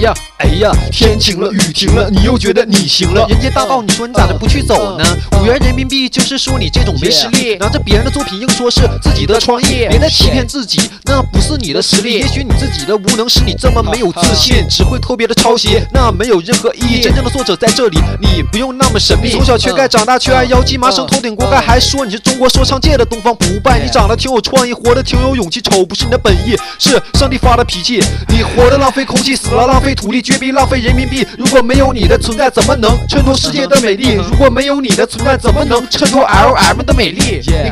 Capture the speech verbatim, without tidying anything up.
呀哎呀，天晴了，雨停了，你又觉得你行了。人间大道，你说你咋就不去走呢？五元人民币就是说你这种没实力，拿着别人的作品硬说是自己的创意，别再欺骗自己，那不是你的实力。也许你自己的无能使你这么没有自信，只会特别的抄袭，那没有任何意义。真正的作者在这里，你不用那么神秘。从小缺钙，长大却爱腰鸡麻绳头顶锅盖，还说你是中国说唱界的东方不败。你长得挺有创意，活得挺有勇气，丑不是你的本意，是上帝发的脾气。你活得浪费空气，死了浪费土地，绝逼浪费人民币。如果没有你的存在，怎么能衬托世界的美丽？如果没有你的存在，怎么能衬托 L M 的美丽？